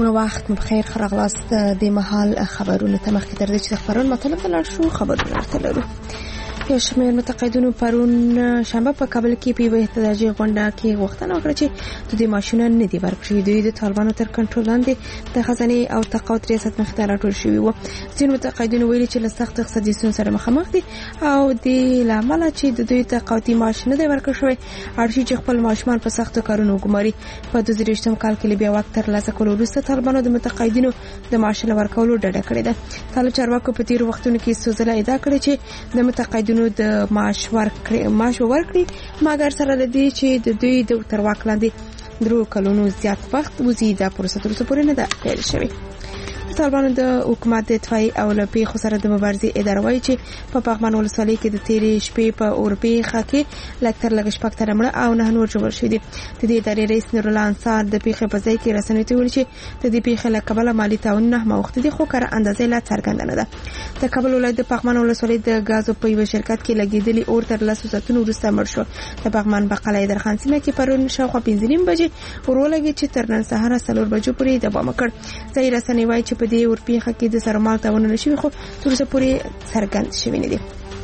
سلامونه وخت مو بخیر خراغلاست د محل خبرونه تمخکې تر دې چې خبرونه مطلب تلل شو خبرونه تللو یو شمېر متقاعدونو پرون شنبه په کابل کې په احتجاجي غونډه کې غوښتنه وکړه چې د دې ماشینونه نه دي ورکړي دوی د طالبانو تر کنټرول لاندې د خزانه او تقاعد ریاست مخې راټول شوی و ځینې متقاعدونو ویلي چې له سخت اقتصادي ستونزو سره مخامخ دي او د لامل چې د دوی تقاعدي معاش نه دی ورکړل شوی ارشي چې خپل ماشومان په سخت کارونو ګماري په 2023 کال کې بیا وخت تر لاسه کول وروسته طالبانو د متقاعدینو د معاش ورکولو ډډه کړې ده طالب چارواکو په تیر وختونو کې سوزله ادعا کړې چې د متقاعدینو د معاش ورکړي مګر سره لدی چې د دوی د تر واک لاندې درو کلونو زیات وخت وزي دا پروسه تر اوسه پورې نه ده پیل شوې طالبانو د حکومت د دفاعي او لپی خسره د مبارزې اداره وایي چې په پغمان ولسوالۍ کې د تیرې شپې په اورپی خاکي لکتر لګش پکتر مړه او نه نور جوړ شوی دی د دې ادارې رئیس نور الله انصار د پیښې په ځای کې رسنۍ ته ویل چې د دې پیښې له کبله مالی تعاون نه موخت دي خو کار اندازې لا څرګنده نه ده د کابل ولایت د پغمان ولسوالۍ د غازو په یو شرکت کې لګیدلی اور تر لاسو ساتونو وروسته مړ شو د پغمان بقاله درخان سیمه کې پرون شاوخوا 15 بجې ورولګي چې تر نن سهار 4 بجو پورې دوام وکړ ځای رسنۍ وایي چې په دې اورپیخه کې د سرمال تاونه نشوي خو تر اوسه پورې څرګند شوی نه دی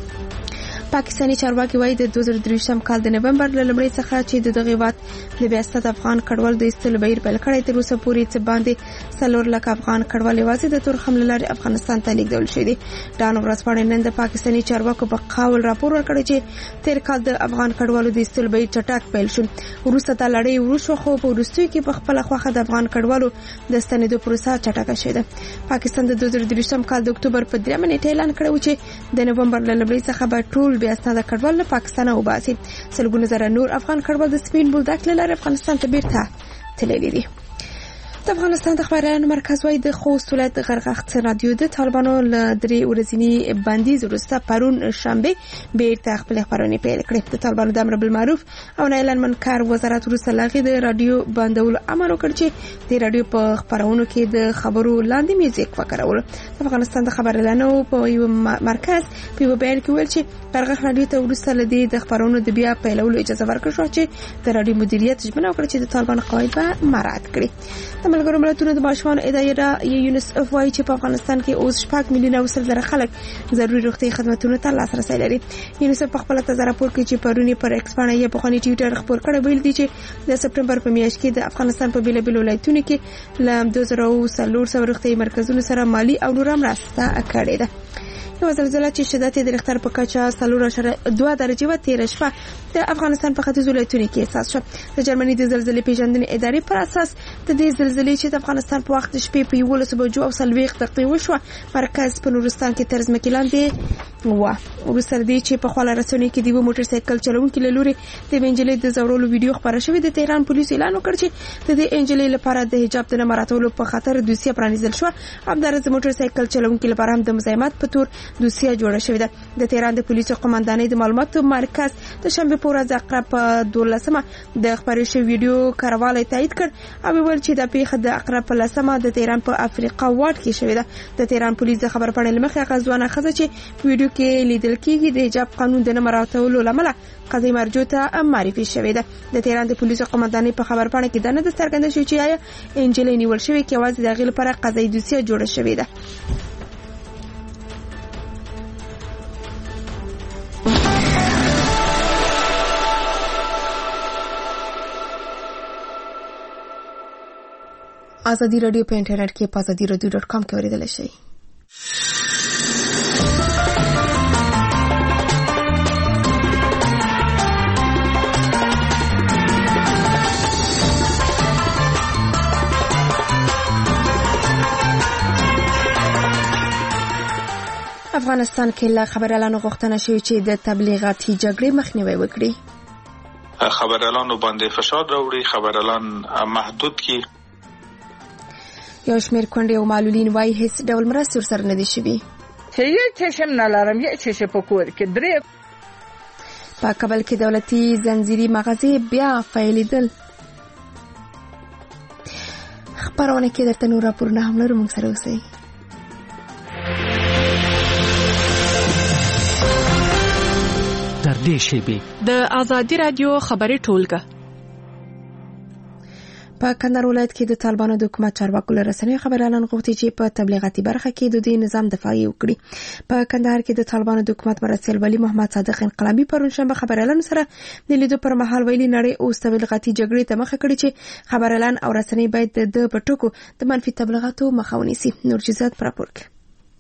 پاکستاني چارواکي وایي د 2023 کال د نومبر له لومړۍ څخه چې د دغه وخت د 200 افغان کډوال د استل بهیر پیل کړی تر اوسه پورې څه باندې 4 لک افغان کډوال یوازې د تور حمله لري افغانستان ته لیږدول شوی دی دا نو ورځپاڼې نن د پاکستاني چارواکو په قول راپور ورکړی چې تیر کال د افغان کډوالو د استل بهیر چټک پیل شو وروسته د لړۍ وروسته خو په وروستیو کې په خپل خوخه د افغان کډوالو د ستنېدو پروسه چټکه شوه ده پاکستان د 2023 کال د اکتوبر په 3 نیټه اعلان کړی و چې د نومبر له لومړۍ څخه به ټول بیا ستاسو کډوال له پاکستان او باسي سلګونه زره نور افغان کډوال د سپین بولدک لاره افغانستان ته بیرته تللي دي د افغانستان د خبرونو مرکز وایي د خوست ولایت غرغښت رادیو د طالبانو له درې ورځنی بندیز وروسته پرون شنبه بیرته خپل خبرونه پیل کړې د طالبانو د امر بالمعروف او اعلان منکر وزارت وروسته لغې د رادیو بندول امر وکړ چې د رادیو په خبرونو کې د خبرو لاندې میوزیک وکړول د افغانستان د خبرونو په یو مرکز په یو بیان کې ویل چې غرغښت رادیو ته وروسته لدی د خبرونو د بیا پیلولو اجازه ورکړه شو چې د رادیو مدیریت ژمنه وکړي چې د طالبانو قواعد به مراعات کړي ملګرو ملتونو د ماشومان اداره یونیسف وایي چې په افغانستان کې اوس 6 میلیونه وسل زره خلک ضروري روغتي خدماتو ته لاسرسي لري یونیسف په خپل تازه راپور کې چې پرونی پر ایکس باندې یې په خونی ټویټر خبر کړی ویل دي چې د سپټمبر په میاشت کې د افغانستان په بیلابیل ولایتونو کې ل 2000 روغتي مرکزونو سره مالی او نور مرسته کړې ده یو زلزلہ چې شدت یې د ریختر په کچه 4.2 درجه و تیر شوه د افغانستان په ختیځ ولایتونو کې احساس شو د جرمني د زلزلې پیژندنې ادارې پر اساس د دې زلزلې چې د افغانستان په وخت شپې په 11 بجو او 30 دقیقې وشو مرکز په نورستان کې تر ځمکې لاندې و وروسته دې چې په خواله رسونې کې د موټر سایکل چلونکو له لوري د انجلۍ د زورولو ویډیو خبره شوې د تهران پولیس اعلان وکړ چې د دې انجلۍ لپاره د حجاب د نمراتولو په خاطر دوسیه پرانیزل شو همدارس موټر سایکل چلونکو لپاره هم د مزاحمت په تور دوسیه جوړه شوې ده د تهران د پولیسو قومندانۍ د معلوماتو مرکز د شنبه په ورځ اقرب 12 د خبري شوی ویډیو کارواله تایید کړ او ویل چې د پیښه د اقرب په لسمه د تهران په افریقا وارد کې شوې ده د تهران پولیس د خبر پړنې لمخې غزوانه خزه چې ویډیو کې لیدل کېږي د حجاب قانون د نمراتولو لامل قضیه مرجو ته معرفي شوې ده د تهران د پولیسو قومندانۍ په خبر پړنې کې د نه د څرګنده شو چې آیا انجلۍ نیول شوې کې आवाज د غیل لپاره قضیه دوسیه جوړه شوې ده ازادي رادیو په انټرنیټ کې په azadiradio.com کې اوریدل شي افغانستان کې له خبريالانو غوښتنه شوې چې د تبلیغاتي جګړې مخنیوي وکړي خبريالانو باندې فشار راوړي خبريالان محدود کی یو شمېر کونډې او معلولین وايي هیڅ ډول مرستې سره نه دي شوي چې یې چشم نه لرم یې چشم په کور کې درې په کابل کې دولتي زنجیري مغازې بیا فعالیدل خبرونه کې درته نور راپورونه هم لرو موږ سره اوسئ در دې شیبې د ازادي رادیو خبري ټولګه په کندهار ولایت کې د طالبانو د حکومت چارواکو له رسنیو خبريالان غوښتي چې په تبلیغاتي برخه کې د دوی نظام دفاعي وکړي. په کندهار کې د طالبانو د حکومت مرستیال ولی محمد صادق انقلابي پرون شنبه خبريالانو سره د لیدو پر مهال ویلي نړۍ اوس تبلیغاتي جګړې ته مخه کړې چې خبريالان او رسنۍ باید د پټکو د منفي تبلیغاتو مخه ونیسي. نورجزات راپور کوي.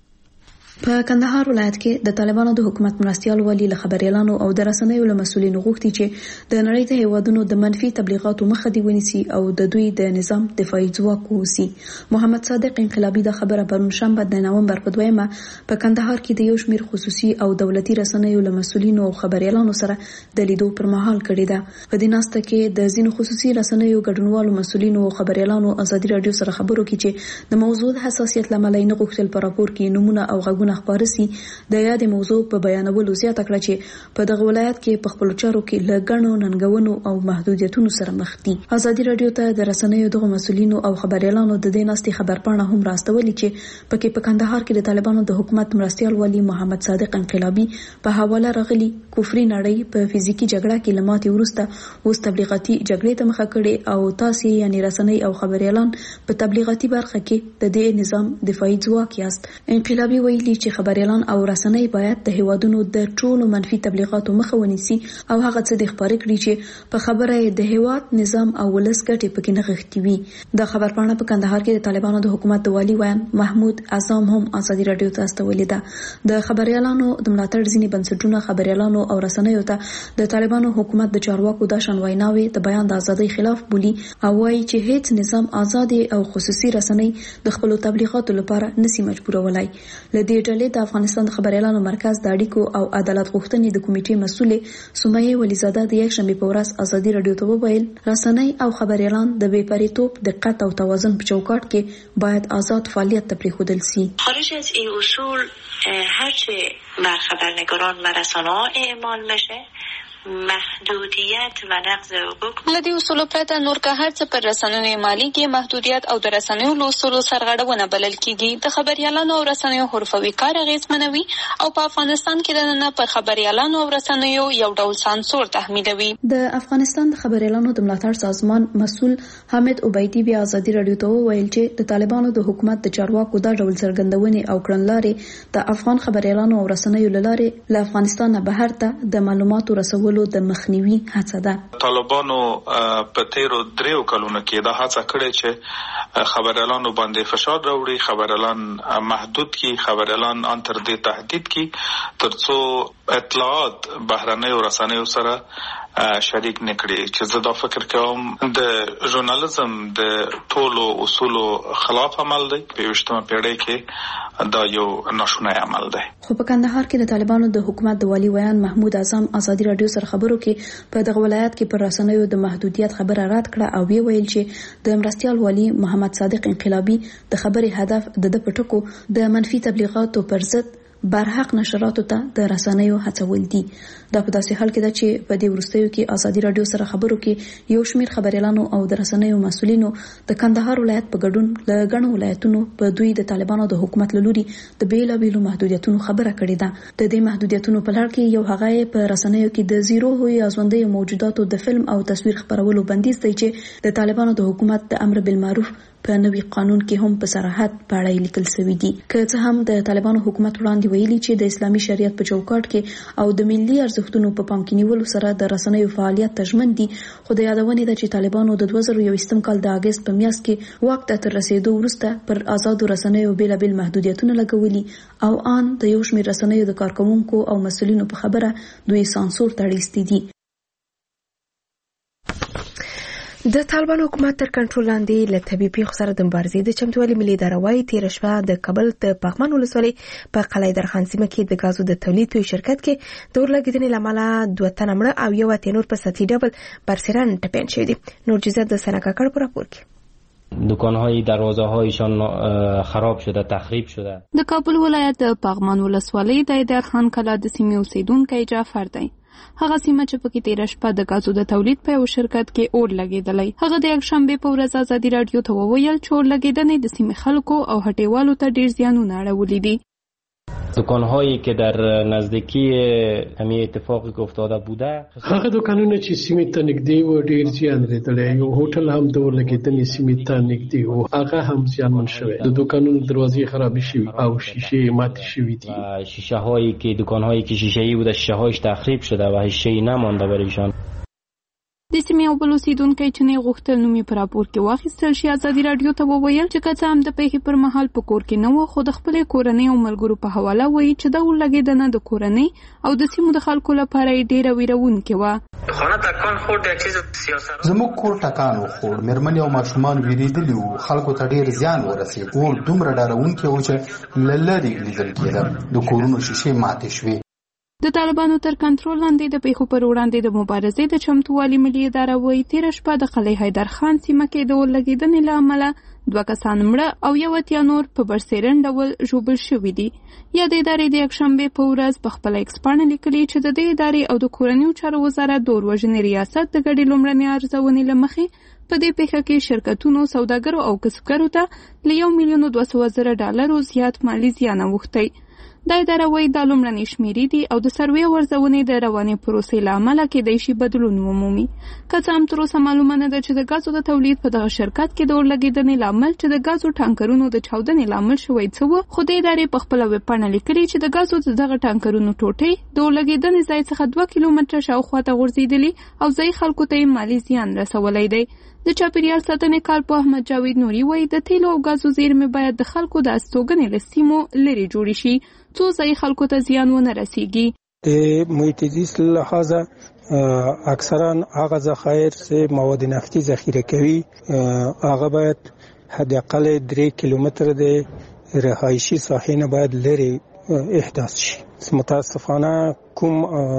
په کندهار ولایت کې د طالبانو د حکومت مرستیال ولی له خبريالانو او د رسنیو له مسولینو غوښتي چې د نړۍ د هیوادونو د منفي تبلیغاتو مخه دی ونیسي او د دوی د نظام دفاعي ځواک ووسی. محمد صادق انقلابي د خبره پرون شنبه د نومبر په 2 په کندهار کې د یو شمیر خصوصي او دولتي رسنیو له مسولینو او خبريالانو سره د لیدو پر مهال کړی ده. په دې ناسته کې د ځینو خصوصي رسنیو ګډونوالو مسولینو او خبريالانو ازادي رادیو سره خبرو کې چې د موضوع حساسیت لامل نه غوښتل پر راپور کې نمونه او غږونه خبرسي د یاد موضوع په بیانولو زیاته کړه چې په دغه ولایت کې په خپل چارو کې لګڼو ننګونو او محدودیتونو سره مخ دي. ازادي رادیو ته د رسنیو دغه مسولینو او خبريالانو د دې ناستي خبرپاڼه هم راستولې چې پکې په کندهار کې د طالبانو د حکومت مرستیال ولی محمد صادق انقلابي په حواله راغلي کفري نړۍ په فزیکی جګړه کې لماتې ورسته اوس تبلیغاتي جګړې ته مخه کړي او تاسو یعنی رسنۍ او خبريالان په تبلیغاتي برخه کې د دې نظام دفاعي ځواک یاست. انقلابي ویلي چې خبريالان او رسنۍ باید د هیوادونو د ټولو منفي تبلیغاتو مخه ونیسي او هغه څه د خبرې کړي چې په خبره د هیواد نظام او ولس ګټې پکې نغښتي وي. د خبرپاڼه په کندهار کې د طالبانو د حکومت د والی ویان محمود اعظم هم ازادي رادیو ته استولې ده. د خبريالانو د ملاتړ ځینې بنسټونه خبريالانو او رسنیو ته د طالبانو حکومت د چارواکو د شان ویناوي د بیان د ازادۍ خلاف بولی او وايي چې هیڅ نظام آزادي او خصوصي رسنۍ د خپل تبلیغاتو لپاره نسی مجبورولای. لدې ډلې د افغانستان د خبريالانو مرکز د اړیکو او عدالت غوښتنې د کمیټې مسؤلې سمیه ولیزاده د یک شنبه په ورځ ازادي رادیو ته وویل رسنۍ او خبريالان د بې پرېتوب دقت او توازن په چوکاټ کې باید آزاد فعالیت ته پرېښودل شي. خارج از این اصول هرچه بر خبرنگاران و رسانه‌ها اعمال بشه محدودیت و نقض حقوق لدی اصول پرته نور که هر څه پر رسنیو مالیږي محدودیت او د رسنیو لوستلو سرغړونه بلل کیږي. د خبريالانو او رسنیو حرفوي کار اغیزمنوي او په افغانستان کې د پر خبريالانو او رسنیو یو ډول سانسور تحمیلوي. د افغانستان د خبريالانو د ملاتړ سازمان مسؤل حامد عبیدی بیا ازادي رادیو ته وویل چې د طالبانو د حکومت د چارواکو د ډول څرګندونې او کړنلارې د افغان خبريالانو او رسنیو لاره له افغانستان بهر ته د معلوماتو رسولو د مخنیوي هڅه ده. طالبانو په تیرو 3 کلونو کې دا هڅه کړې چې خبريالانو باندې فشار راوړي، خبريالان محدود کی، خبريالان ان تر دې تهدید کی ترڅو اطلاعات بهرنۍ رسنیو سره شریک نکړي. چې زه دا فکر کوم د ژورنالیزم د ټولو اصولو خلاف عمل دی. په 20مه پیړۍ کې دا یو ناشونی عمل دی. خو په کندهار کې د طالبانو د حکومت د والی ویان محمود اعظم ازادي رادیو سره خبرو کې په دغه ولایت کې پر رسنیو د محدودیت خبره رد کړه او ویل چې د مرستیال والی محمد صادق انقلابي د خبرې هدف د پټکو د منفي تبلیغاتو پر ضد برحق نشراتو ته د رسنیو هڅول دي. دا په داسې حال کې ده چې په دې وروستیو کې ازادي رادیو سره خبرو کې یو شمیر خبريالانو او د رسنیو مسولینو د کندهار ولایت په ګډون له غنو ولایتونو په دوی د طالبانو د حکومت لوري د بیلابیلو محدودیتونو خبره کړې ده. د دې محدودیتونو په لړ کې یو هغه په رسنیو کې د زیرو هوی ازوندې موجوداتو د فلم او تصویر خبرولو بندیز دی چې د طالبانو د حکومت د امر بالمعروف په نوي قانون کې هم په صراحت پاړای لیکل شوی دی. که څه هم د طالبانو حکومت وړاندې ویلي چې د اسلامي شریعت په چوکاټ کې او د ملي ارزښتونو په پام کې نیولو سره د رسنیو فعالیت تضمین دي، خو د یادونې ده چې طالبانو د 2021 کال د اگست په میاشت کې وخت تر رسیدو وروسته پر آزادو رسنیو بیلابل محدودیتونه لګولي او ان د یو شمېر رسنیو د کارکونکو او مسؤلینو په خبره دوی سانسور ته اړیستي دي. د طالبان حکومت تر کنټرول لاندې له طبي پیښو سره د مبارزې د چمتووالي ملي اداره وايي تېره شپه د کابل د پغمان ولسوالۍ په قلعه درخان سیمه کې د غازو د تولید په شرکت کې د اور لګیدنې له امله 2 تنه مړه او یو اتیا نور په سطحي ډول برسېرن ټپیان شوي دي. نورجزات د سنا کاکړ په راپور کې. دکان‌های دروازه‌هایشان خراب شده، تخریب شده. د کابل ولایت د پغمان ولسوالۍ د درخان کلا د سیمې اوسیدونکی جعفر دی. هغه سیمه چې پکې تېره شپه د غازو د تولید په یو شرکت کې اور لګېدلی. هغه د یکشنبې په ورځ ازادي رادیو ته وویل چې اور لګېدنې د سیمې خلکو او هټیوالو ته ډېر زیانونه اړولي دي. دکان‌هایی که در نزدیکی همین اتفاقی که افتاده بوده، هغه دکانونه چې سیمې ته نږدې و ډیر زیان لیدلی، یو هوټل هم د ورلګېدنې سیمې ته نږدې و، هغه هم زیانمن شوی، د دکانونو دروازې خرابې شوي او شیشه ماتې شوي دي. شیشه هایی که دکان‌هایی که شیشه‌ای بوده شیشه هایش تخریب شده و شیشه‌ای نمانده برایشان. د سیمې او بل اوسیدونکي چې نه غوښتل نوم یې په راپور کې واخیستل شي ازادي راډیو ته وویل چې که څه هم د پیښې پر مهال په کور کې نه و، خو د خپلې کورنۍ او ملګرو په حواله وایي چې د اورلګېدنه د کورنۍ او د سیمو د خلکو لپاره ډېره ویرونکې وه. زموږ کور ټکان وخوړ، مېرمنې او ماشومان ویرېدلي وو، خلکو ته ډېر زیان ورسېد. اور دومره ډارونکی و چې له لرې لیدل کېده، د کورونو شیشې ماتې شوې. د طالبانو تر کنټرول لاندې د پیښو پر وړاندې د مبارزې د چمتووالي ملي اداره وایي تېره شپه د قلعه حیدرخان سیمه کې د اورلګېدنې له امله 2 کسان مړه او 1 نور په برسېرن ډول ژوبل شوي دي. یا د ادارې د یکشنبې په ورځ په خپله ایکس پاڼه لیکلي چې د دې ادارې او د کورنیو چارو وزارت د اوروژنې ریاست د ګډې لومړنۍ ارزونې له مخې په دې پیښه کې شرکتونو، سوداګرو او کسبګرو ته له $1,200,000 زیات مالي زیان اوښتی. دا اداره وایي دا لومړنۍ شمیرې دي او د سروې او ارزونې د روانې پروسې له امله کېدای شي بدلون ومومي. که څه هم تر اوسه معلومه نه ده چې د ګازو د تولید په دغه شرکت کې د اورلګېدنې لامل چې د ګازو ټانکرونو د چاودنې لامل شوی څه و، خو د ادارې په خپله ویبپاڼه لیکلي چې د ګازو د دغه ټانکرونو ټوټې د اورلګېدنې ځای څخه 2 کیلومتره شاوخوا ته غورځېدلي او ځایي خلکو ته یې مالي زیان رسولی دی. د چاپیریال ساتنې کارپوه احمد جاوید نوري وایي د تیلو او ګازو زیرمې باید د خلکو د استوګنې له سیمو لرې جوړې شي څو ځایي خلکو ته زیان ونه رسیږي. د محیط زیست لحاظه اکثرا هغه ذخایر چې مواد نفتی ذخیره کوي هغه باید حداقل 3 کیلومتر د رهایشي ساحې نه باید لرې احداث شي. متاسفانه کوم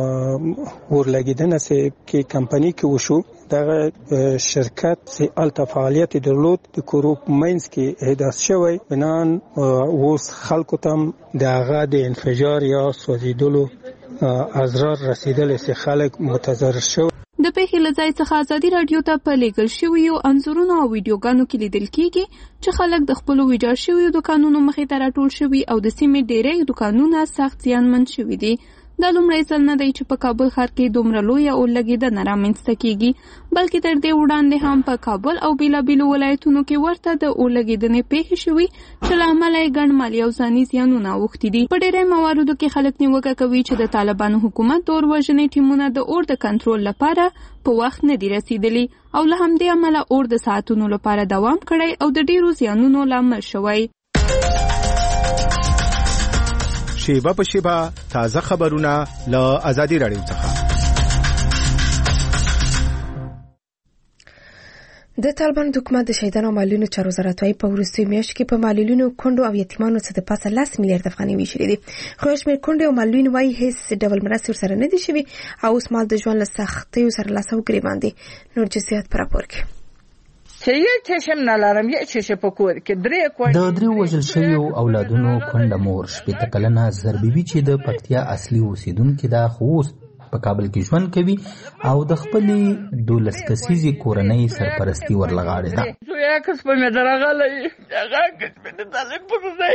اورلګېدنه چې کمپنی کې وشو دغه شرکت چې الته فعالیت درلود د کورو مینس کې احداث شوی، بنان اوس خلکو ته دغه د انفجار یا سوځیدلو اضرار رسیدل چې خلک متضرر شو. د پیښې له ځای څخه ازادي راډیو ته په لیږل شویو انځورونو او ویډیوګانو کې لیدل کېږي چې خلک د خپلو ویجاړ شویو دوکانونو مخې ته راټول شوي او د سیمې ډېری دوکانونه سخت زیانمن شوي دي. دا لومړی ځل نه دی چې په کابل ښار کې دومره لویه اورلګېدنه رامنځته کېږي، بلکې تر دې وړاندې هم په کابل او بېلابېلو ولایتونو کې ورته د اورلګېدنې پیښې شوي چې له امله یې ګڼ مالي او ځاني زیانونه اوښتي دي. په ډېری مواردو کې خلک نیوکه کوي چې د طالبانو حکومت د اور وژنې ټیمونه د اور د کنټرول لپاره په وخت نه دي رسیدلي او له همدې امله اور د ساعتونو لپاره دوام کړی او د ډېرو زیانونو لامل شوی. شیبه په شیبه تازه خبرونه له ازادي راډیو څخه. د طالبانو حکومت د شهیدانو او معلولینو چارو وزارت وايي په وروستیو میاشتو کې په معلولینو، کونډو او یتیمانو څخه د پاسه 10 میلیارډ افغانۍ ویشلې دي. خو شمېر کونډې او معلولین وايي هیڅ ډول مرستې ورسره نه دي شوي او اوس مال د ژوند له سختیو سره لاس او ګریوان دي. نور جزئیات په راپور کې. چې یې چشم نه لرم یې چشم په کور کې د 3 وژل شویو اولادونو کونډه مور 18 کلنه زربیبي چې د پکتیا اصلي اوسیدونکې ده خو اوس په کابل کې ژوند کوي او د خپلې 12 کسیزې کورنۍ سرپرستی ورلغاړې ده. زویا کس په مې درغلې هغه کس په دې طالب پرځای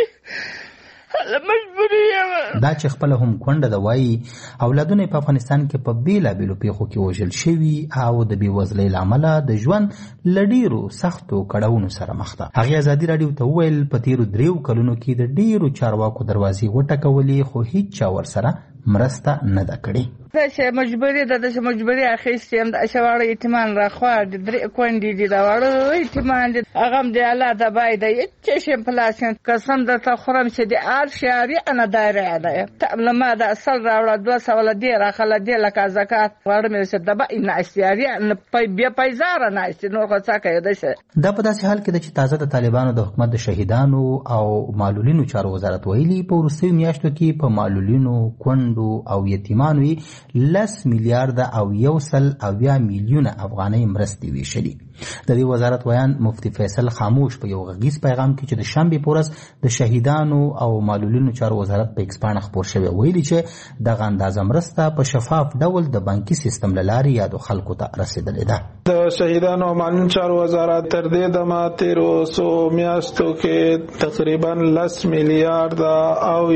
دا چې خپل هم کونډه د وایي اولادونه په افغانستان کې په بیلابېلو پیښو کې وژل شوي او د بېوزلۍ له امله د ژوند له ډېرو سختو کړاوونو سره مخ ده. هغې ازادي راډیو ته وویل په تېرو 3 کلونو کې د ډېرو چارواکو دروازې وټکولې خو هیڅ چا ورسره مرسته نه ده کړې. دا چې مجبوري ده چې مجبوري اخیستې هم د اشواړه یتیمان راخوا د 3 کونډې دي دا واړه یتیمان دي هغه هم د الله د بای د چشم پلاسین قسم درته خورم چې د آر شعري انا دایره ده لما د اصل راوړه 200 ولدي راخله دي لکه زکات ورته مې چې دبا ان اشعري ان بیا پیزار نه است نو څه کوي دا په داسې حال کې چې تازه د طالبانو د حکومت د شهیدانو او معلولینو چارو وزارت ویلي په وروستیو میاشتو کې په معلولینو، کونډو او یتیمانو 10 میلیارډ او 1.7 میلیونه افغانۍ مرستې ویشلې. د دې وزارت ویان مفتي فیصل خاموش په یو غږیز پیغام کې چې د شنبې په ورځ د شهیدانو او معلولینو چارو وزارت په ایکس پاڼه خپور شوی ویلي چې دغه اندازه مرسته په شفاف ډول د بانکي سیستم له لارې یادو خلکو ته رسیدلې ده. د شهیدانو او معلولینو چارو وزارت تر دې دمه 1300 میاشتو کې تقریبا 10 میلیارډ او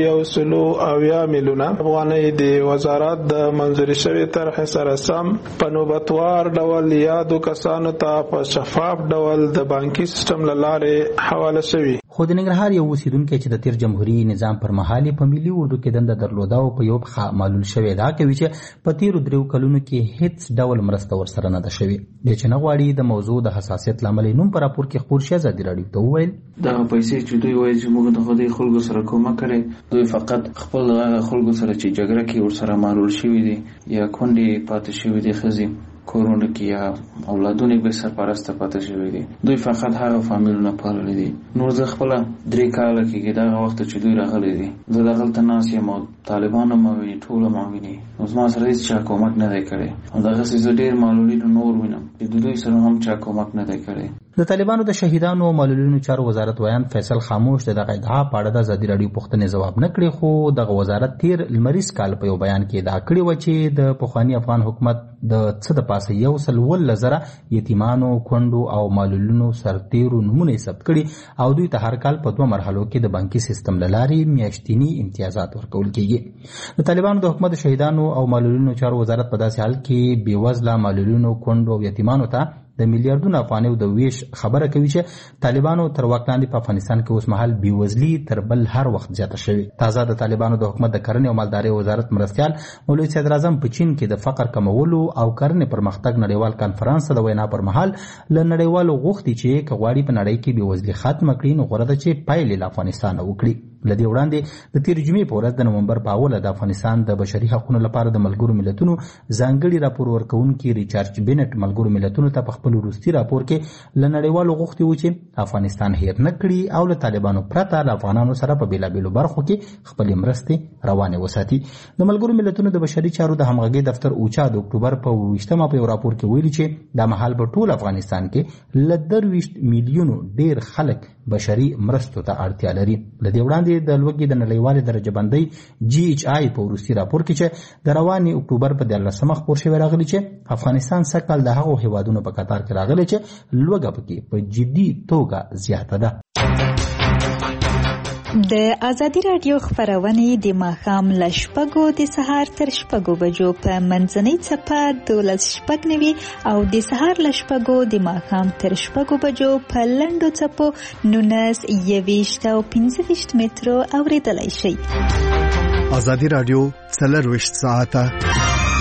100 میلیونه افغانۍ د وزارت د منځوري شوی طرح سره سم په نوبتوار ډول یادو کسانو ته په شفاف ډول د بانکي سیستم له لارې حواله شوی. خو د ننګرهار یو اوسیدونکی چې د تیر جمهوریت نظام پر مهال په ملي اردو کې دنده درلوده او په یو پخه معلول شوی دا کوي چې په تیرو 3 کلونو کې هیڅ ډول مرسته ورسره نه ده شوی. د چې نه غواړي د موضوع د حساسیت لامل نوم پر راپور کې خبر شي ازادي راډیو ته وویل دا پیسې چې دوی وایي چې موږ د خدای خلکو سره کومک کړي دوی فقط خپل خلکو سره چې جګړه کې ورسره معلول شوی دي یا کونډې پاتې شوی دي خزي کورونه کې یا اولادونه به سرپرسته پاتې شوی دي دوی فقط هغه فامیلونه پالل دي. نور زه خپل 3 کال کې دا وخت چې دوی راغلي دي زه دغلته ناس یم طالبانو ماوي ټول ماوي نو زما سره هیڅ کومک نه دی کړی او دغه څه ډیر معلولین نور وینم چې دوی سره هم چا کومک نه دی کړی. د طالبانو د شهیدانو او معلولینو چارو وزارت ویان فیصل خاموش دغه ادعا په اړه د ازادي راډیو پوښتنې ځواب نه کړی خو دغه وزارت تیر لمریز کال په یو بیان کې ادعا کړی و چې د پخوانی افغان حکومت د څه د پاسه 100,000 یتیمانو کونډو او معلولینو سرتیرو نمونه ثبت کړي او دوی ته هر کال په 2 مرحلو کې د بانکي سیستم له لارې میاشتنی امتیازات ورکول کیږي. د طالبانو د حکومت شهیدانو او معلولینو چارو وزارت په داسې حال کې بیوزله معلولینو کونډو او یتیمانو ته د میلیارډونو افغانیو د ویش خبره کوي چې طالبانو تر واک لاندې په افغانستان کې اوس مهال بیوزلي تر بل هر وخت زیاته شوې. تازه د طالبانو د حکومت د کرنې او مالدارۍ وزارت مرستیال مولوي صدر اعظم په چین کې د فقر کمولو او کرنې پرمختګ نړیوال کانفرنس د وینا پر مهال له نړیوالو غوښتي چې کغواړي په نړۍ کې بیوزلي ختمه کړي نو غوړه ده چې پایلې له افغانستان وکړي. لدی وړاندې د تیر جمعې په ورځ د نومبر په اوله د افغانستان د بشري حقوقو لپاره د ملګرو ملتونو ځانګړي راپور ورکوونکي ریچارډ بینټ ملګرو ملتونو ته په خپل وروستي راپور کې له نړیوالو غوښتي و چې افغانستان هیر نه کړي او له طالبانو پرته له افغانانو سره په بیلابیلو برخو کې خپلې مرستې روانې وساتي. د ملګرو ملتونو د بشري چارو د همغږۍ دفتر اوچا د اکتوبر په 28مه په یو راپور کې ویلي چې د مهال په ټول افغانستان کې له 23 میلیونو ډیر خلک بشري مرستو ته اړتیا لري. لدی وړاندې د لوګي د نړیوالې درجه بندۍ GHI په وروستي راپور کې چې د رواني اکتوبر په 13مه خبر شوی راغلی چې افغانستان سکهال د هغو هیوادونو په قطار کې راغلی چې لوګه پکې په جدي توګه زیاته ده. د ازادي راډیو خبرونه د ماښام له 6 د سهار تر 6 بجو په منځنۍ چپه 12:09 او د سهار له 6 د ماښام تر 6 بجو په لنډو چپو 19 او 15 مترو اوریدلای شئ. ازادي راډیو 24 ساعته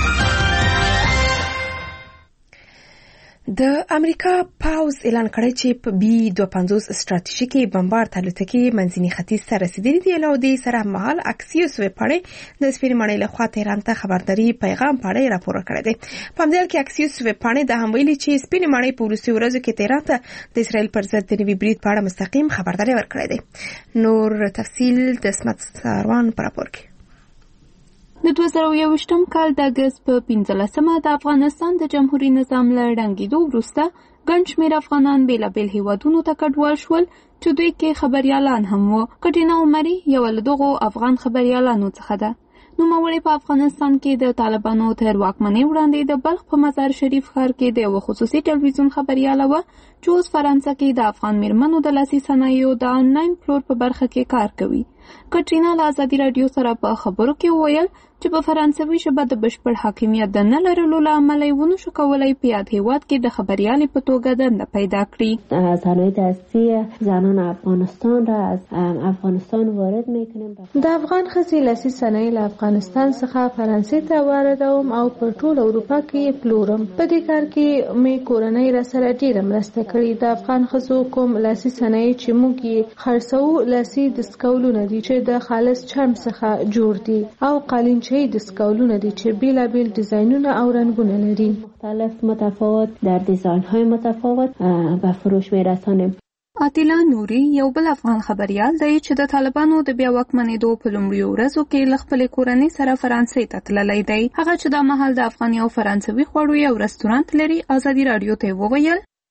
د امریکا پاوز اعلان کړی چې په B-52 ستراتیژیکي بمبارد الوتکې منځني ختیځ ته رسیدلې دي او د سره مهال اکسیوس ویبپاڼې د سپین مړۍ له خوا تهران ته خبرداري پیغام پاڼې راپور کړی دی. په همدې حال کې اکسیوس ویبپاڼې د هم ویلي چې سپین مړۍ په وروستیو ورځو کې تهران ته د اسرائیل پر ضد د نوي برید په اړه مستقیم خبرداري ورکړی دی. نور تفصیل د اسمت ساروان په راپور کې. د 2021م کال د اگست په 15مه د افغانستان د جمهوریت نظام له ړنګېدو وروسته ګڼ شمېر افغانان بېلابېل هیوادونو ته کډوال شول چې دوی کې خبریالان هم وو. کټرینا عمري یوه له دغو افغان خبریالانو څخه ده. نوموړې په افغانستان کې د طالبانو تر واکمنۍ وړاندې د بلخ په مزار شریف ښار کې د یوه خصوصي ټلویزیون خبریاله وه چې اوس فرانسه کې د افغان میرمنو د لاسي صنایعو د آنلاین پلور په برخه کې کار کوي. کټرینا له ازادي راډیو سره په خبرو کې وویل چې په فرانسوي ژبه د بشپړ حاکمیت د نه لرلو له امله یې ونشو کولی په یاد هیواد کې د خبریالې په توګه دنده پیدا کړي. صنایع دستی زنان افغانستان را از افغانستان وارد میکنیم. د افغان ښځې لاسي صنایع له افغانستان څخه فرانسې ته واردوم او په ټول اروپا کې پلورم. په دې کار کې مې کورنۍ را سره ډیره مرسته کړې. د افغان ښځو کوم لاسي صنایع چې موږ یې خرڅوو لاسي دستکولونه دي چې د خالص چرم څخه جوړ دي او قالینچې دستکولونه دي چې بیلابیل ډیزاینونه او رنګونه لري. مختلف متفاوت در دیزاین‌های متفاوت به فروش می‌رسانیم. عطیلا نوري یو بل افغان خبریال دی چې د طالبانو د بیا واکمنېدو په لومړیو ورځو کې له خپلې کورنۍ سره فرانسې ته تللی دی. هغه چې دا مهال د افغاني او فرانسوي خوړو یو رستورانت لري ازادي راډیو ته وویل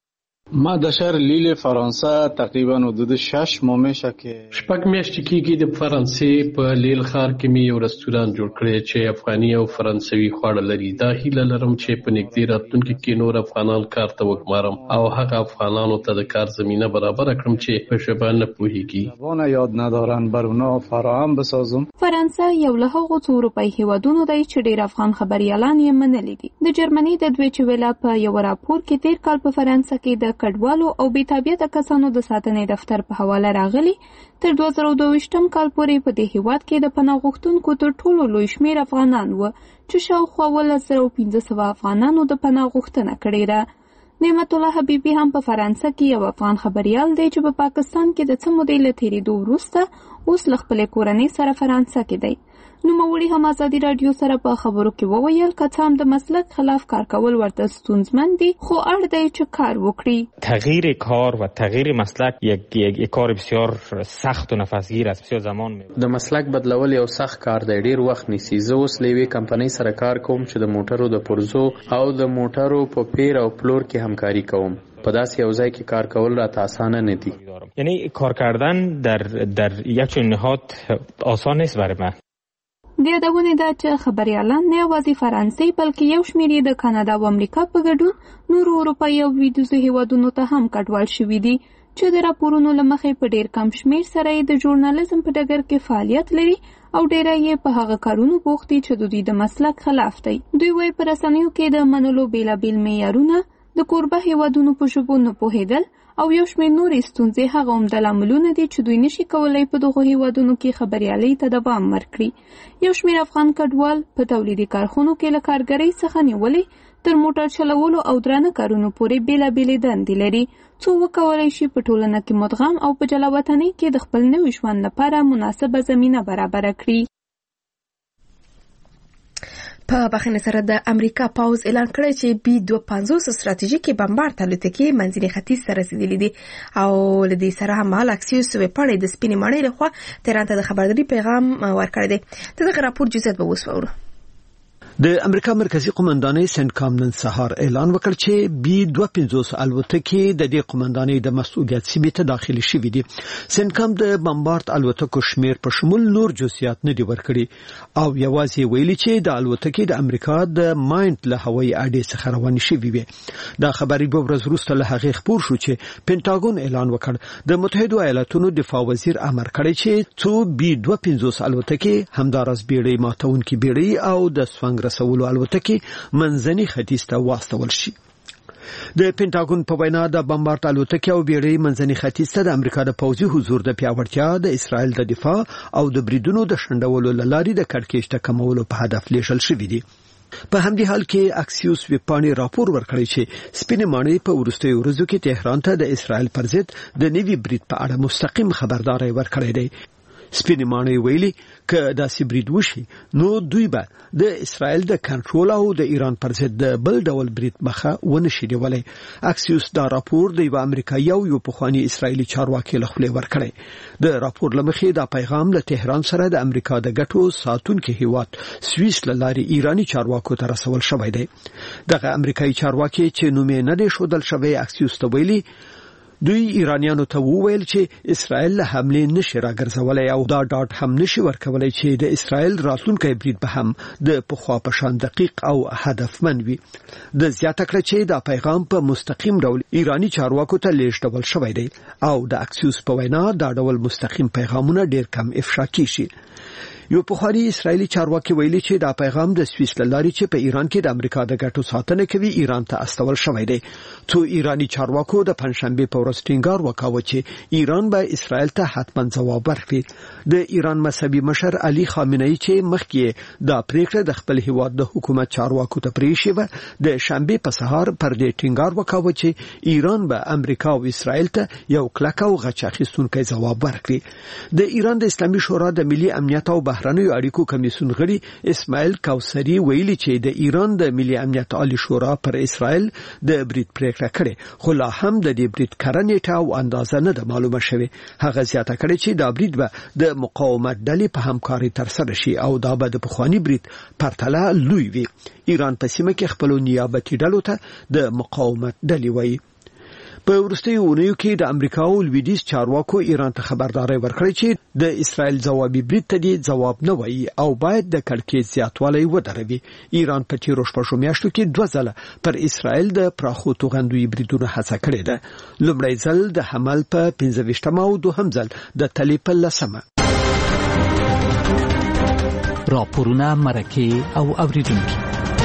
ما د شهر لیل فرانسه تقریبا حدود 6 میشه که 6 میاشتې کېږي د فرانسې په لیل ښار کې مې یو رستوران جوړ کړی چې افغاني او فرانسوي خواړه لري. دا هیله لرم چې په نږدې راتلونکي کې نور افغانان کار ته وګمارم او هغه افغانانو ته د کار زمینه برابر کړم چې په ژبه نه پوهیږي، زبان یاد ندارن، بر اونا فراهم بسازم. فرانسه یو له هغو څو اروپایي هیوادونو دی چې ډېر افغان خبريالان یې منلي دي. د جرمني د دویچه ویله په یو راپور کې تیر کال په فرانسه کې د کډوالو او بې تابعیته کسانو د ساتنې دفتر په حواله راغلي تر 2022 کال پورې په دې هیواد کې د پناه غوښتونکو تر ټولو لوی شمېر افغانان و چې شاوخوا 1500 افغانانو د پناه غوښتنه کړې ده. نعمت الله حبیبي هم په فرانسه کې یو افغان خبريال دی چې په پاکستان کې د څه مودې له تېرېدو وروسته اوس له خپلې کورنۍ سره فرانسه کې دی. نوموړي هم ازادي راډیو سره په خبرو کې وویل که څه هم د مسلک خلاف کار کول ورته ستونزمن دي خو اړ دی چې کار وکړي. تغییر کار و تغییر مسلک یک کار بسیار سخت و نفسگیر است، بسیار زمان میبره. د مسلک بدلول یو سخت کار دی، ډیر وخت نیسي. زه اوس له یوې کمپنۍ سره کار کوم چې د موټرو د پرزو او د موټرو په پیر او پلور کې همکاري کوم. په داسې یو ځای کې کار کول راته آسانه نه دي. یعنی کار کردن در یک چنین نهاد آسان نیست برای من. د یادونې ده چې خبريالان نه یوازې فرانسې بلکې یو شمېر د کاناډا او امریکا په ګډون نورو اروپایي او لویدیځو هیوادونو ته هم کډوال شوي دي چې د راپورونو له مخې په ډېر کم شمېر سره یې د ژورنالیزم په ډګر کې فعالیت لري او ډېری یې په هغه کارونو بوخت دي چې د دوی د مسلک خلاف دی. دوی وایي په رسنیو کې د منلو بېلابېل معیارونه، د کوربه هیوادونو په ژبو نه پوهېدل او یو شمېر نورې ستونزې هغه عمده لاملونه دي چې دوی نشي کولی په دغو هیوادونو کې خبریالۍ ته دوام ورکړي. یو شمېر افغان کډوال په تولیدي کارخونو کې له کارګرۍ څخه نیولې تر موټر چلولو او درانه کارونو پورې بېلابېلې دندې لري څو وکولی شي په ټولنه کې مدغم او په جلاوطنۍ کې د خپل نوي ژوند لپاره مناسبه زمینه برابره کړي. په بخښنې سره د امریکا پاوز اعلان کړی چې B-250 ستراتیژیکي بمبارد الوتکې منځني ختیځ ته رسیدلې دي او له دې سره هممهاله اکسیوس ویبپاڼې د سپینې ماڼۍ لخوا تهران ته د خبرداري پیغام ورکړی دی. د دغه راپور جزئیات به اوس واورو. د امریکا مرکزی قومندانۍ سنټکام نن سهار اعلان وکړ چې B-250 الوتکې د دې قومندانۍ د مسؤلیت سیمې ته داخلي شوې دي. سنټکام د بمبارد الوتکو شمیر په شمول نور جزئیات نه دي ورکړي او یوازې ویلي چې د الوتکې د امریکا د ماینټ له هوایي اډې څخه روانې شوې وي. دا خبري به ورځ وروسته له هغې خبر شو چې پینټاګون اعلان وکړ د متحده ایالاتونو دفاع وزیر امر کړی چې څو B-250 الوتکې همدارس بیړۍ ماتونکي بیړۍ او د سوانګ رسولو الوتکې منځني ختیځ ته واستول شي. د پینټاګون په وینا د بمبارد الوتکې او بیړۍ منځني ختیځ ته د امریکا د پوځي حضور د پیاوړتیا، د اسرائیل د دفاع او د بریدونو د شنډولو لارې د کړکېچ ټکمولو په هدف لیږل شوي دي. په همدې حال کې اکسیوس ویبپاڼې راپور ورکړی چې سپینې ماڼۍ په وروستیو ورځو کې تهران ته د اسرائیل پر ضد د نوي برید په اړه مستقیم خبرداری ورکړی دی. سپینې ماڼۍ ویلي که داسې برید وشي نو دوی به د اسرائیل د کنټرول او د ایران پر ضد د بل ډول برید مخه ونشي نیولی. اکسیوس دا راپور د یو امریکایي او یو پخوانی اسرائیلي چارواکي له خولې ورکړی. د راپور له مخې دا پیغام له تهران سره د امریکا د ګټو ساتونکي هیواد سویس له لارې ایرانی چارواکو ته رسول شوی دی. دغه امریکایي چارواکي چې نوم یې نه دی ښودل شوی اکسیوس ته ویلي دوی ایرانیانو ته وویل چې اسرائیل له حملې نشي راګرځولای او دا ډاډ هم نشي ورکولای چې د اسرائیل راتلونکي برید به هم د پخوا په شان دقیق او هدفمن وي. د زیاته کړه چې دا پیغام په مستقیم ډول ایرانی چارواکو ته لیږدول شوی دی او د اکسیوس په وینا دا ډول مستقیم پیغامونه ډیر کم افشا کیږي. یو پخوانی اسرائیلی چارواکي ویلي چې دا پیغام د سویس لاري چې په ایران کې د امریکا د ګټو ساتنه کوي ایران ته استول شوی دی. څو ایرانی چارواکو د پنځشنبه په ورځ ټینګار وکاوه چې ایران به اسرائیل ته حتما ځواب ورکړي. د ایران مذهبي مشر علي خامنه‌ای چې مخکې دا پریکړه د خپل هیواد د حکومت چارواکو ته پریښې و د شنبه په سهار پر دې ټینګار وکاوه چې ایران به امریکا او اسرائیل ته یو کلک او غچ اخیستونکی ځواب ورکړي. د ایران د اسلامي شورا د ملي امنیت او بهرنیو اړیکو کمیسیون غړي اسماعیل کوثری ویلي چې د ایران د ملي امنیت عالی شورا پر اسرائیل د برید پریکړه کړې خو لا هم د دې برید کړنې او اندازه نه ده معلومه شوې. هغه زیاته کړې چې دا برید به د مقاومت ډلې په همکاري ترسره شي او دا به د پخوانی برید پرتله لوی وي. ایران په سیمه کې خپل نیابتي ډلو ته د مقاومت ډلې وایي. په وروستیو اونیو کې د امریکا او لویدیځ چارواکو ایران ته خبرداري ورکړې چې د اسرائیل ځوابي برید ته جواب نه وایي او باید د کړکېچ زیاتوالی ودروي. ایران په تیرو شپږو میاشتو کې 2 ځله پر اسرائیل د پراخو توغندوي بریدونو هڅه کړې ده. لومړی ځل د حمل په 15 او دوهم ځل د تلې په 10. راپورونه مرکه او اوریدونکو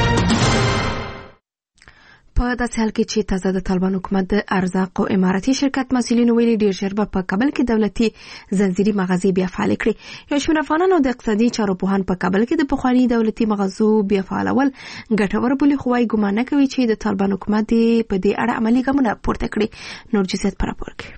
په داسې حال کې چې تازه د طالبان حکومت د ارزاق او اماراتي شرکت مسؤلینو ویلي ډیر ژر به په کابل کې دولتي زنجیري مغازې بیا فعال کړي. یو شمېر افغانان او د اقتصادي چارو پوهان په کابل کې د پخواني دولتي مغازو بیا فعالول ګټور بولي، خو وايي ګمان نه کوي چې د طالبان حکومت په دې اړه عملي ګامونه پورته کړي. نور جزئیات په راپور کې.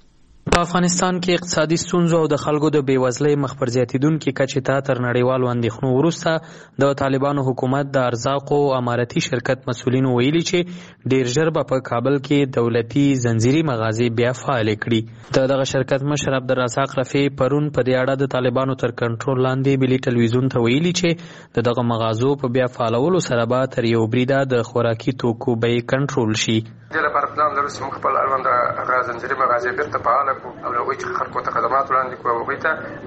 په افغانستان کې اقتصادي ستونزو او د خلکو د بیوزلۍ مخ پر زیاتیدونکي کچې ته تر نړیوالو اندېښنو وروسته د طالبانو حکومت د ارزاق او اماراتي شرکت مسؤلینو ویلي چې ډیر ژر به په کابل کې دولتي زنجیري مغازې بیا فعال کړي. دغه شرکت مشر عبدالرزاق رفیع پرون په دې اړه د طالبانو تر کنټرول لاندې ملي ټلویزیون ته ویلي چې دغه مغازو په بیا فعالولو سره به تر یو بریده د خوراکي توکو بیې کنټرول شي. د لپاره پلان لرو چې موږ خپل اړوند هغه زنجیري مغازې بیرته فعاله کړو او هغوی چې خلکو ته خدمات وړاندې کړو، هغوی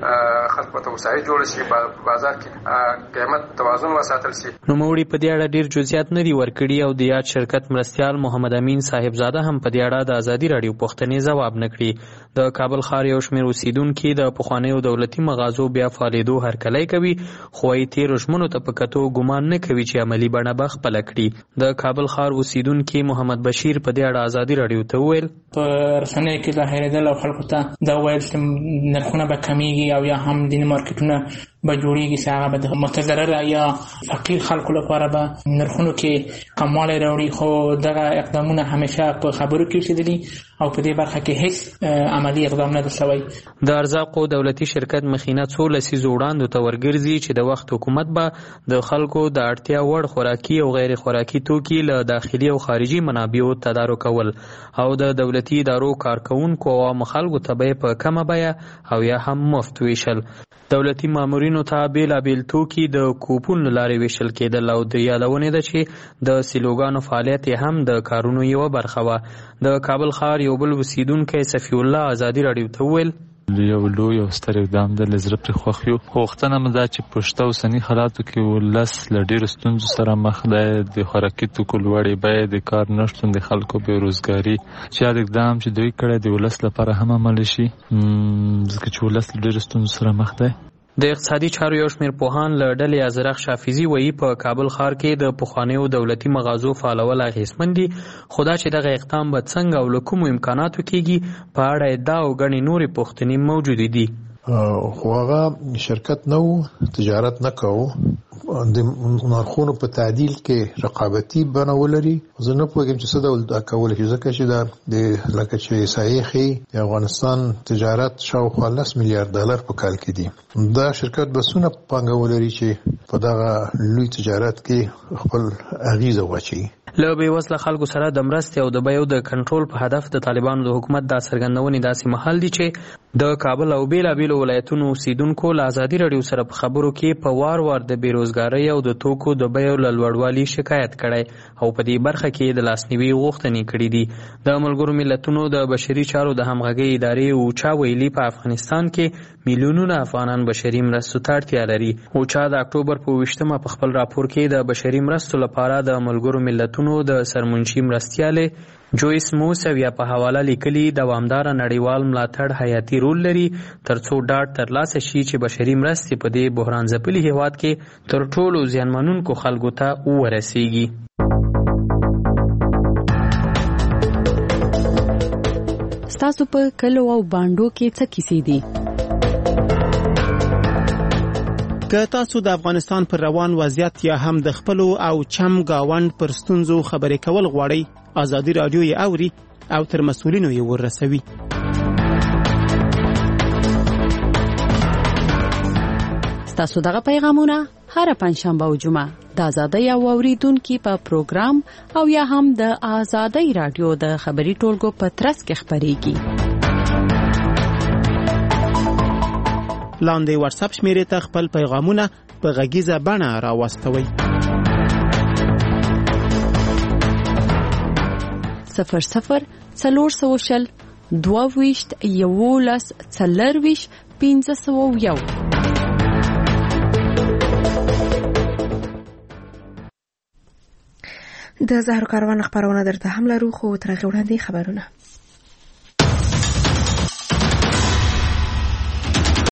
ته خلکو ته وسایل جوړ شي، په بازار کې قیمت توازن وساتل شي. نوموړي په دې اړه ډیر جزئیات نه دي ورکړي او د یاد شرکت مرستیال محمد امین صاحبزاده هم په دې اړه د ازادي راډیو پوښتنې ځواب نه کړي. د کابل ښار یو شمېر اوسیدونکي د پخوانیو دولتي مغازو بیا فعالېدو هرکلی کوي، خو وايي تېرو ژمنو ته په کتو ګمان نه کوي چې عملي بڼه به خپله کړي. د کابل ښار اوسیدونکي محمد بشیر په دې اړه ازادي راډیو ته وویل په رسنیو کې ظاهرېدل او خلکو ته دا ویل چې نرخونه به کمیږي او یا هم ځینې مارکیټونه به جوړیږي چې هغه به د متضرره یا فقیر خلکو لپاره به نرخونو کې کموالی راوړي، خو دغه اقدامونه همیشه په خبرو کې اوسېدلي او په دې برخه کې هیڅ عملي اقدام نه دی شوی. د ارزاقو دولتي شرکت مخینه څو لسیزو وړاندو ته ورګرځي چې د وخت حکومت به د خلکو د اړتیا وړ خوراکي او غیر خوراکي توکي له داخلي او خارجي منابعو تدارکول او د دولتي ادارو کارکونکو او عامو خلکو ته به په کمه بیه او یا هم مفت ویشل. دولتي مامورینو ته بیلابیل توکي د کوپون له لارې ویشل کېدل او د یادونې ده چې د سیلوګانو فعالیت هم د کارونو یوه برخه وه. د کابل ښار یو بل اوسیدونکی صفي الله ازادي راډیو ته وویل یو لوی او ستر اقدام د زړه پرې خوښ یو. غوښتنه مې ده چې په شته اوسني حالاتو کې ولس له ډېرو ستونزو سره مخ دی، د خوراکي توکو لوړې بیې، د کار نشتون، د خلکو بېروزګاري، چې هر اقدام چې دوی کړی د ولس لپاره هم عملي شي، ځکه چې ولس له ډېرو ستونزو سره مخ دی. د اقتصادي چارو یو شمېر پوهان له ډلې ازرق شافیزي وایي په کابل ښار کې د پخوانیو دولتي مغازو فعالول اغېزمن دي، خو دا چې دغه اقدام به څنګه او له کومو امکاناتو کېږي په اړه ادعا او ګڼې نورې پوښتنې موجودې دي. خو هغه شرکت نه و، تجارت نه کوو، د نرخونو په تعدیل کې رقابتي بڼه ولري. زه نه پوهېږم چې څه ډول دا کولی شي، ځکه چې دا د لکه چې احصایې ښیي د افغانستان تجارت شاوخوا $10 میلیارډ په کال کې دي. دا شرکت به څونه پانګه ولري چې په دغه لوی تجارت کې خپل اغیزه واچوي. له بېوزله خلکو سره د مرستې او د بیو د کنټرول په هدف د طالبانو د حکومت دا څرګندونې داسې مهال دي چې د کابل او بیلابیلو ولایتونو اوسیدونکو له ازادي راډیو سره په خبرو کې په وار وار د بېروزګارۍ او د توکو د بیو له لوړوالي شکایت کړی او په دې برخه کې د لاسنیوي غوښتنې کړي دي. د ملګرو ملتونو د بشري چارو د همغږۍ ادارې اوچا ویلي په افغانستان کې میلیونونه افغانان بشري مرستو ته اړتیا لري. اوچا د اکتوبر په 20 په خپل راپور کې د بشري مرستو لپاره د ملګرو ملتونو د سرمنشي مرستیالې جویس موسویا په حواله لیکلي دوامداره نړیوال ملاتړ حیاتي رول لري ترڅو ډاډ ترلاسه شي چې بشري مرستې په دې بحران ځپلي هیواد کې تر ټولو زیانمنونکو خلکو ته ورسیږي. ستاسو په کلو او بانډو کې څه کیسې دي؟ که تاسو د افغانستان پر روان وضعیت یا هم د خپلو او چم گاوند پر ستونزو خبرې کول غواړئ، ازادي راډیو یې اوري او تر مسؤلینو یې ورسوي. ستاسو دغه پیغامونه هر پنځشنبه او جمعه د ازادۍ او اوریدونکو په پروګرام او یا هم د ازادۍ راډیو د خبري ټولګو په ترڅ کې خبريږي. لاندې واتس اپ شمیرې ته خپل پیغامونه په غږیزه بڼه راوستوئ. 00 400 22 11 40 1501. د زهرو کاروان خبرونه درته هم لرو خو تر هغه وړاندې خبرونه.